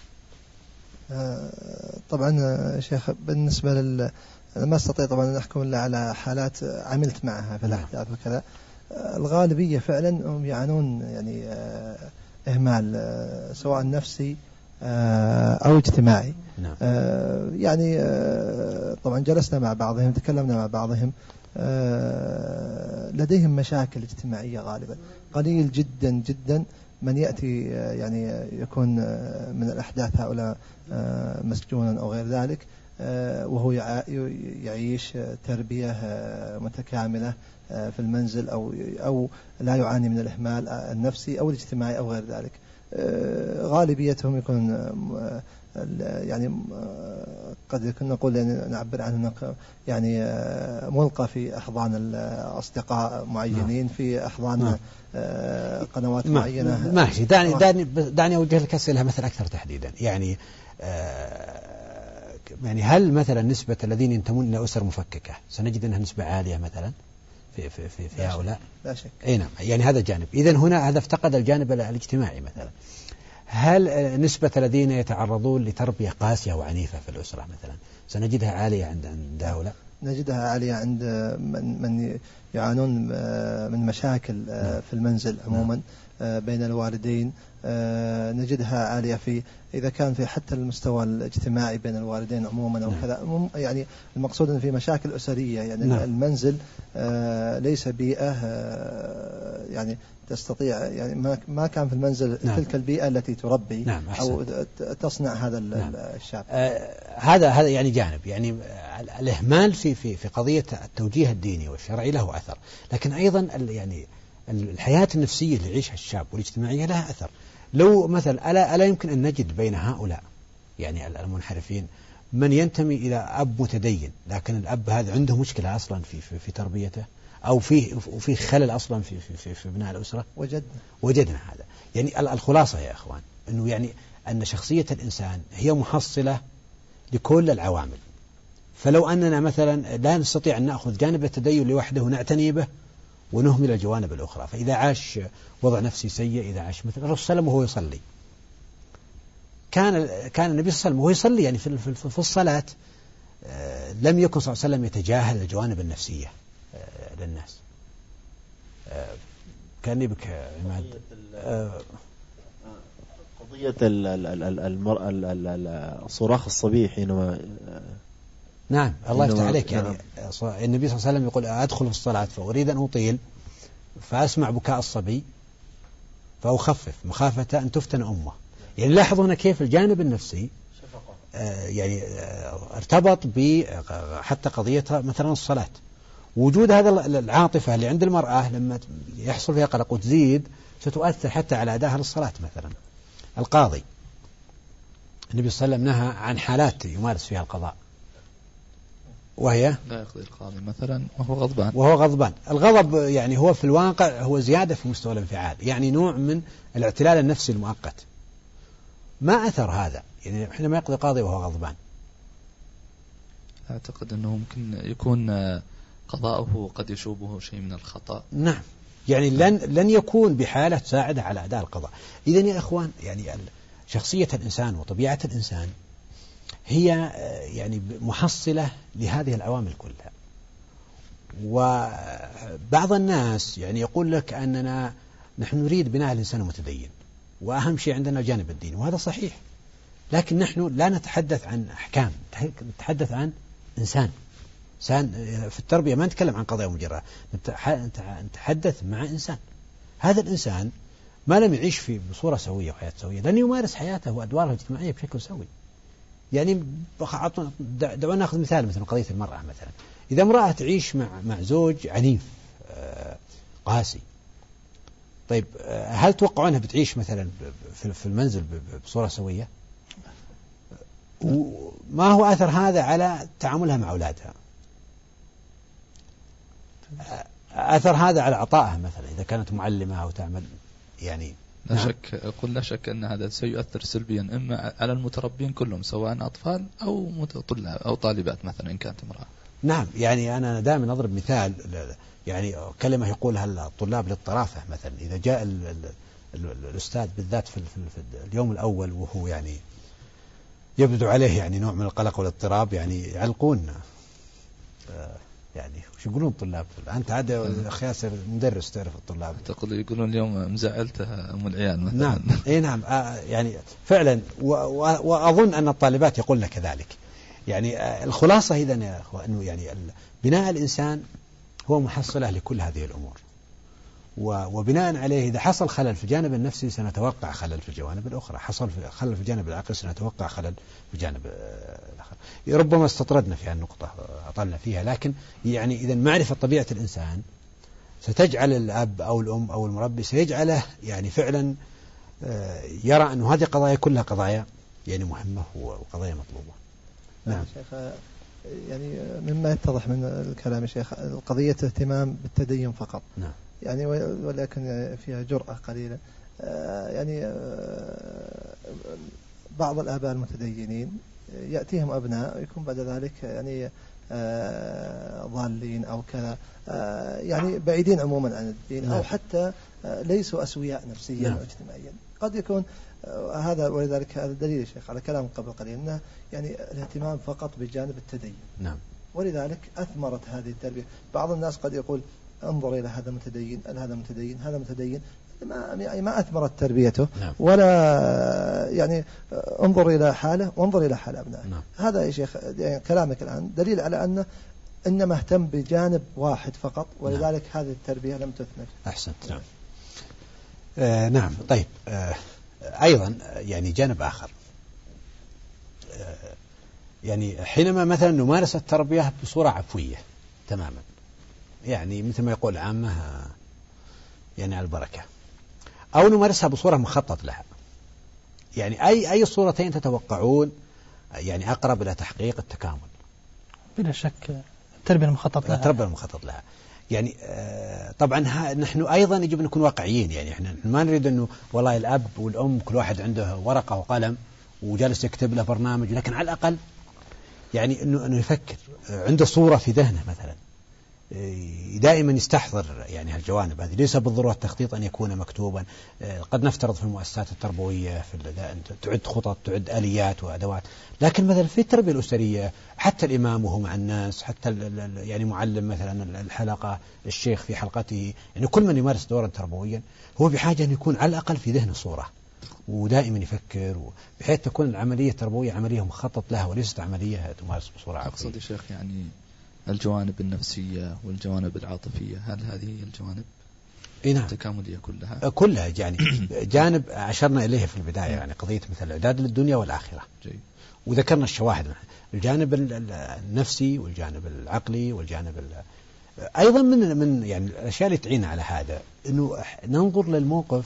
D: طبعا شيخ بالنسبة لل ما استطيع طبعا أن أحكم إلا على حالات عملت معها في الأحداث وكذا. الغالبية فعلا هم يعانون يعني إهمال سواء نفسي أو اجتماعي.
B: نعم.
D: يعني طبعا جلسنا مع بعضهم، تكلمنا مع بعضهم، لديهم مشاكل اجتماعية غالبا. قليل جدا جدا من يأتي يعني يكون من الأحداث هؤلاء مسجونا أو غير ذلك وهو يعيش تربية متكاملة في المنزل أو أو لا يعاني من الإهمال النفسي أو الاجتماعي أو غير ذلك. غالبيتهم يكون يعني قد يكون نقول يعني نعبر عنه يعني ملقى في أحضان الأصدقاء معينين، في أحضان قنوات معينة.
B: ماشي. دعني دعني دعني أوجه لك أسئلة مثلا أكثر تحديدا. يعني يعني هل مثلا نسبة الذين ينتمون إلى أسر مفككة سنجد أنها نسبة عالية مثلا في في في, في هؤلاء؟
D: لا شك.
B: أي نعم. يعني هذا جانب. إذن هنا هذا افتقد الجانب الاجتماعي مثلا. هل نسبة الذين يتعرضون لتربية قاسية وعنيفة في الأسرة مثلا سنجدها عالية عند عند هؤلاء؟
D: نجدها عالية عند من من يعانون من مشاكل في المنزل عموما بين الوالدين. نجدها عالية في إذا كان في حتى المستوى الاجتماعي بين الوالدين عموما أو كذا. يعني المقصود أن في مشاكل أسرية، يعني
B: نعم.
D: المنزل ليس بيئة يعني تستطيع يعني ما ما كان في المنزل نعم. تلك البيئة التي تربي
B: نعم.
D: أو تصنع هذا
B: نعم.
D: الشاب.
B: آه هذا هذا يعني جانب. يعني الإهمال في في في قضية التوجيه الديني والشرعي له أثر، لكن أيضا يعني الحياة النفسية اللي يعيشها الشاب والاجتماعية لها أثر. لو مثلا ألا ألا يمكن أن نجد بين هؤلاء يعني المنحرفين من ينتمي إلى أب متدين، لكن الأب هذا عنده مشكلة أصلا في في, في تربيته أو فيه وفي خلل أصلا في في في, في بناء الأسرة؟
D: وجدنا
B: وجدنا هذا. يعني الخلاصة يا إخوان أنه يعني أن شخصية الإنسان هي محصلة لكل العوامل. فلو أننا مثلا لا نستطيع أن نأخذ جانب التدين لوحده ونعتني به ونهمل الجوانب الأخرى، فإذا عاش وضع نفسي سيء، إذا عاش مثل الرسول صلى الله عليه وسلم وهو يصلي، كان كان النبي صلى الله عليه وسلم وهو يصلي يعني في في, في الصلاة لم يكن صلى الله عليه وسلم يتجاهل الجوانب النفسية للناس. كان بك عماد
C: قضية المرأة الصراخ الصبي حينما
B: نعم الله يفتح عليك. يعني النبي صلى الله عليه وسلم يقول أدخل في الصلاة فأريد أن أطيل فأسمع بكاء الصبي فأخفف مخافة أن تفتن أمه. يعني لاحظوا هنا كيف الجانب النفسي آه يعني آه ارتبط ب حتى قضيتها مثلا الصلاة. وجود هذا العاطفة اللي عند المرأة لما يحصل فيها قلق وتزيد ستؤثر حتى على أدائها للصلاة. مثلا القاضي النبي صلى الله عليه وسلم نهى عن حالات يمارس فيها القضاء، وهي
E: لا يقضي القاضي مثلا وهو غضبان
B: وهو غضبان. الغضب يعني هو في الواقع هو زيادة في مستوى الانفعال، يعني نوع من الاعتلال النفسي المؤقت. ما أثر هذا يعني حينما يقضي القاضي وهو غضبان؟
E: أعتقد أنه ممكن يكون قضاؤه قد يشوبه شيء من الخطأ.
B: نعم، يعني لن لن يكون بحالة تساعده على أداء القضاء. إذن يا إخوان، يعني شخصية الإنسان وطبيعة الإنسان هي يعني محصلة لهذه العوامل كلها. وبعض الناس يعني يقول لك أننا نحن نريد بناء الإنسان متدين، وأهم شيء عندنا جانب الدين، وهذا صحيح، لكن نحن لا نتحدث عن أحكام، نتحدث عن إنسان. إنسان في التربية ما نتكلم عن قضايا مجرد، نتحدث مع إنسان. هذا الإنسان ما لم يعيش في بصورة سوية وحياة سوية لن يمارس حياته وأدواره الاجتماعية بشكل سوي. يعني دعونا نأخذ مثال مثل قضية المرأة مثلا. إذا امرأة تعيش مع مع زوج عنيف قاسي، طيب هل توقعونها بتعيش مثلا في المنزل بصورة سوية؟ وما هو أثر هذا على تعاملها مع أولادها؟ أثر هذا على عطائها مثلا إذا كانت معلمة أو تعمل يعني.
E: لا شك، أقول لا شك أن هذا سيؤثر سلبيا إما على المتربين كلهم سواء أطفال أو طلاب أو طالبات مثلا إن كانت امرأة.
B: نعم، يعني أنا دائما أضرب مثال، يعني كلمة يقولها الطلاب للطرافة مثلا. إذا جاء ال ال ال الأستاذ بالذات في, في, في اليوم الأول وهو يعني يبدو عليه يعني نوع من القلق والاضطراب، يعني يعلقون يعني وش يقولون الطلاب؟ أنت عاد أخي ياسر مدرس تعرف الطلاب
E: تقول يقولون اليوم مزعلتها أم العيال مثلا.
B: نعم إيه نعم آه يعني فعلا، وأظن أن الطالبات يقولن كذلك. يعني آه الخلاصة إذن يا أخوة أنه يعني بناء الإنسان هو محصلة لكل هذه الأمور، وبناء عليه إذا حصل خلل في الجانب النفسي سنتوقع خلل في الجوانب الأخرى، حصل خلل في الجانب العقلي سنتوقع خلل في الجانب الآخر. ربما استطردنا في هالنقطة أطلنا فيها، لكن يعني إذا معرفة طبيعة الإنسان ستجعل الأب أو الأم أو المربي سيجعله يعني فعلا يرى أن هذه قضايا كلها قضايا يعني مهمة وقضايا مطلوبة.
D: نعم شيخ، يعني مما يتضح من الكلام يا شيخ القضية اهتمام بالتدين فقط.
B: نعم.
D: يعني ولكن فيها جرأة قليلة. يعني بعض الآباء المتدينين يأتيهم أبناء يكون بعد ذلك يعني ضالين أو كذا، يعني بعيدين عموما عن الدين أو حتى ليسوا أسوياء نفسيا واجتماعيا. قد يكون هذا، ولذلك هذا دليل يا شيخ على كلام قبل قليل أنه يعني الاهتمام فقط بجانب التدين.
B: نعم.
D: ولذلك أثمرت هذه التربية. بعض الناس قد يقول انظر إلى هذا متدين، هذا متدين، هذا متدين، ما ما أثمرت تربيته.
B: نعم.
D: ولا يعني انظر إلى حاله وانظر إلى حال أبنائه.
B: نعم.
D: هذا يا شيخ يعني كلامك الآن دليل على أنه إنما اهتم بجانب واحد فقط، ولذلك نعم. هذه التربية لم تثمر.
B: أحسنت. نعم. آه نعم. طيب آه أيضا يعني جانب آخر، آه يعني حينما مثلا نمارس التربية بصورة عفوية تماما، يعني مثل ما يقول عامة يعني على البركة، أو نمارسها بصورة مخطط لها، يعني أي أي صورتين تتوقعون يعني أقرب إلى تحقيق التكامل؟
A: بلا شك التربية المخطط لها.
B: التربية المخطط لها يعني آه طبعا نحن أيضا يجب أن نكون واقعيين. يعني إحنا ما نريد أنه والله الأب والأم كل واحد عنده ورقة وقلم وجالس يكتب له برنامج، لكن على الأقل يعني أنه أنه يفكر عنده صورة في ذهنه مثلا، دائما يستحضر يعني هالجوانب هذه. ليس بالضرورة التخطيط أن يكون مكتوبا، قد نفترض في المؤسسات التربوية في تعد خطط، تعد آليات وأدوات، لكن مثلا في التربية الأسرية حتى الإمام وهو مع الناس، حتى يعني معلم مثلا الحلقة، الشيخ في حلقته، يعني كل من يمارس دورا تربويا هو بحاجة أن يكون على الأقل في ذهنه صورة ودائما يفكر، بحيث تكون العملية التربوية عملية مخطط لها وليست عملية تمارس بصورة عفوية.
E: أقصد يا شيخ يعني الجوانب النفسية والجوانب العاطفية، هل هذه الجوانب
B: نعم
E: التكاملية كلها؟
B: كلها يعني جانب أشرنا إليه في البداية، يعني قضية مثل الإعداد للدنيا والآخرة.
E: جيد.
B: وذكرنا الشواهد، الجانب النفسي والجانب العقلي والجانب أيضا من من يعني الأشياء اللي تعين على هذا إنه ننظر للموقف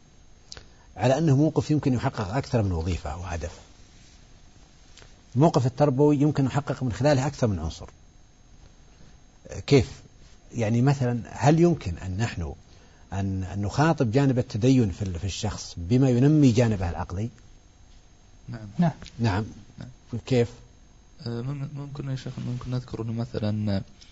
B: على أنه موقف يمكن يحقق أكثر من وظيفة أو هدف. الموقف التربوي يمكن يحقق من خلاله أكثر من عنصر. كيف؟ يعني مثلا هل يمكن أن نحن أن نخاطب جانب التدين في الشخص بما ينمي جانبه العقلي؟
E: نعم.
A: نعم.
B: نعم. كيف؟
E: ممكن يا شيخ ممكن نذكر أنه مثلا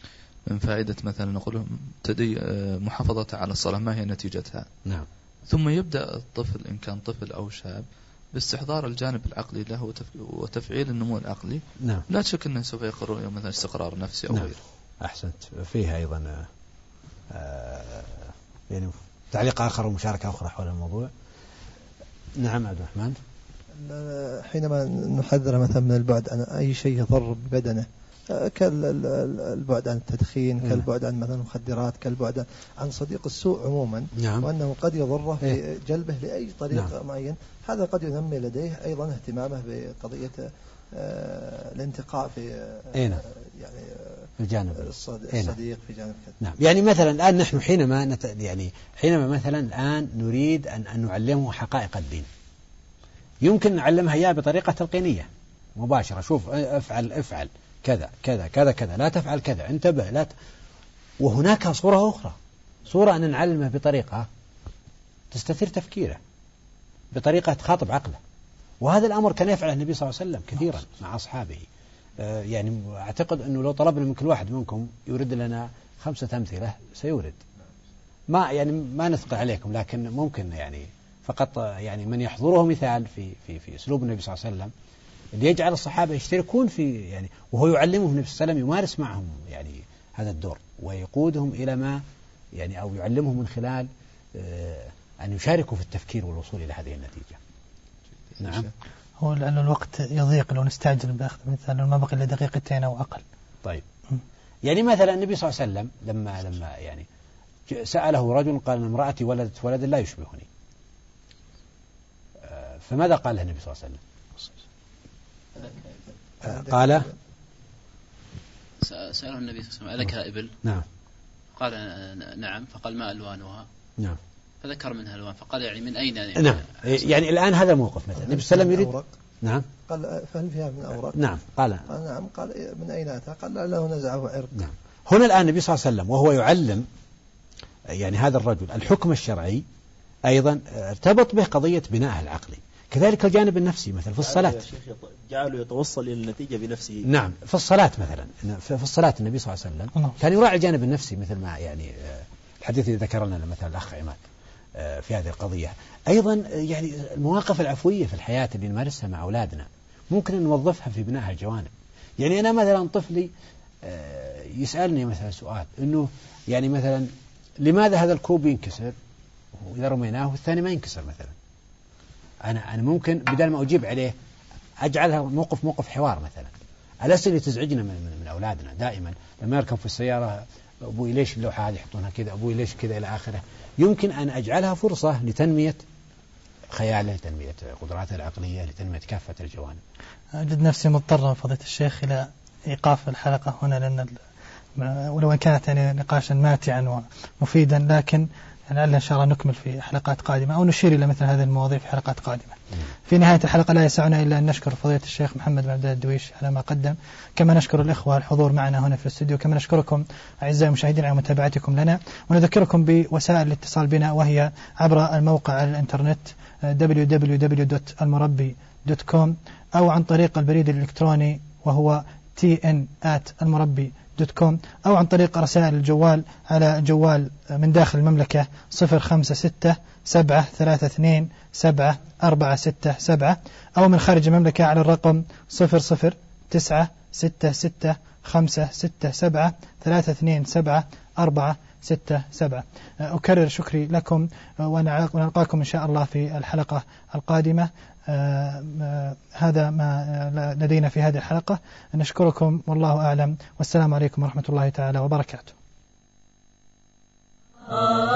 E: من فائدة مثلا نقول تدي محافظة على الصلاة ما هي نتيجتها؟
B: نعم.
E: ثم يبدأ الطفل إن كان طفل أو شاب باستحضار الجانب العقلي له وتفعيل النمو العقلي.
B: نعم.
E: لا شك أنه سوف يقرر مثلا استقرار نفسي أو
B: نعم.
E: غيره.
B: أحسنت. فيها أيضا آه يعني تعليق آخر ومشاركة أخرى حول الموضوع. نعم عبد الرحمن.
D: حينما نحذر مثلا من البعد عن أي شيء يضر ببدنه كالبعد عن التدخين،
B: نعم.
D: كالبعد عن مثلا المخدرات، كالبعد عن صديق السوء عموما،
B: نعم.
D: وأنه قد يضره في
B: إيه؟
D: جلبه لأي طريق
B: نعم.
D: معين، هذا قد ينمي لديه أيضا اهتمامه بقضية آه الانتقاء في آه
B: إيه؟
D: يعني
B: في الجانب
D: الصديق,
B: إيه؟
D: الصديق في جانب كذا.
B: نعم. يعني مثلا الآن نحن حينما نت... يعني حينما مثلا الآن نريد أن, أن نعلمه حقائق الدين، يمكن نعلمها إياه بطريقة تلقينية مباشرة. شوف افعل افعل كذا كذا كذا كذا، لا تفعل كذا، انتبه لا ت... وهناك صورة أخرى، صورة أن نعلمه بطريقة تستثير تفكيره، بطريقة تخاطب عقله. وهذا الأمر كان يفعله النبي صلى الله عليه وسلم كثيرا مع أصحابه. آه يعني أعتقد أنه لو طلبنا من كل واحد منكم يورد لنا خمسة أمثلة سيورد. ما يعني ما نثقل عليكم، لكن ممكن يعني فقط يعني من يحضره مثال في في في أسلوب النبي صلى الله عليه وسلم ليجعل الصحابة يشتركون في يعني، وهو يعلمهم النبي صلى الله عليه وسلم، يمارس معهم يعني هذا الدور ويقودهم إلى ما يعني أو يعلمهم من خلال آه أن يشاركوا في التفكير والوصول إلى هذه النتيجة. نعم.
A: هو لأن الوقت يضيق لو نستعجل بأخذ مثلا ما بقي إلا دقيقتين أو أقل.
B: طيب. يعني مثلا النبي صلى الله عليه وسلم لما لما يعني سأله رجل قال امرأتي ولدت ولد لا يشبهني، آه فماذا قال له النبي صلى الله عليه وسلم؟ قال
F: سأله النبي صلى الله عليه وسلم ألك إبل؟
B: نعم.
F: قال نعم. فقال ما ألوانها؟
B: نعم.
F: فذكر منها ألوان. فقال يعني من أين يعني؟
B: نعم. يعني الآن هذا الموقف مثلا النبي صلى الله عليه وسلم يريد. نعم.
D: قال فهل فيها من أوراق؟
B: نعم. قال
D: قال نعم. قال من أين أتى؟ قال له نزعه عرق.
B: نعم. هنا الآن النبي صلى الله عليه وسلم وهو يعلم يعني هذا الرجل الحكم الشرعي أيضا ارتبط به قضية بناء العقلي، كذلك الجانب النفسي مثلا في الصلاة
C: جعله يتوصل إلى النتيجة بنفسه.
B: نعم. في الصلاة مثلا في الصلاة النبي صلى الله عليه وسلم كان يراعي الجانب النفسي مثل ما يعني الحديث اللي ذكر لنا مثلا الأخ عماد في هذه القضية. أيضا يعني المواقف العفوية في الحياة اللي نمارسها مع أولادنا ممكن أن نوظفها في بناء الجوانب. يعني أنا مثلا طفلي يسألني مثلا سؤال إنه يعني مثلا لماذا هذا الكوب ينكسر وإذا رميناه والثاني ما ينكسر مثلا، أنا أنا ممكن بدل ما أجيب عليه أجعلها موقف موقف حوار مثلا. الأسئلة اللي تزعجنا من, من, من أولادنا دائما لما يركب في السيارة، أبوي ليش اللوحة هذه يحطونها كذا، أبوي ليش كذا إلى آخره. يمكن أن أجعلها فرصة لتنمية خياله، لتنمية قدراته العقلية، لتنمية كافة الجوانب.
A: أجد نفسي مضطرا فضيلة الشيخ إلى إيقاف الحلقة هنا، لأن ولو أن كانت يعني نقاشا ماتعا ومفيدا، لكن لعل إن شاء الله نكمل في حلقات قادمة أو نشير إلى مثل هذه المواضيع في حلقات قادمة. في نهاية الحلقة لا يسعنا إلا أن نشكر فضيلة الشيخ محمد بن عبد الله الدويش على ما قدم، كما نشكر الإخوة الحضور معنا هنا في الاستوديو، كما نشكركم أعزائي المشاهدين على متابعتكم لنا، ونذكركم بوسائل الاتصال بنا وهي عبر الموقع على الإنترنت دبليو دبليو دبليو دوت المربي دوت كوم أو عن طريق البريد الإلكتروني وهو تي إن آت المربي دوت كوم أو عن طريق رسائل الجوال على جوال من داخل المملكة صفر خمسة ستة سبعة ثلاثة اثنين سبعة أربعة ستة سبعة أو من خارج المملكة على الرقم صفر صفر تسعة ستة ستة خمسة ستة سبعة ثلاثة اثنين سبعة أربعة ستة سبعة. أكرر شكري لكم ونلقاكم إن شاء الله في الحلقة القادمة. آه هذا ما لدينا في هذه الحلقة، نشكركم والله أعلم، والسلام عليكم ورحمة الله تعالى وبركاته.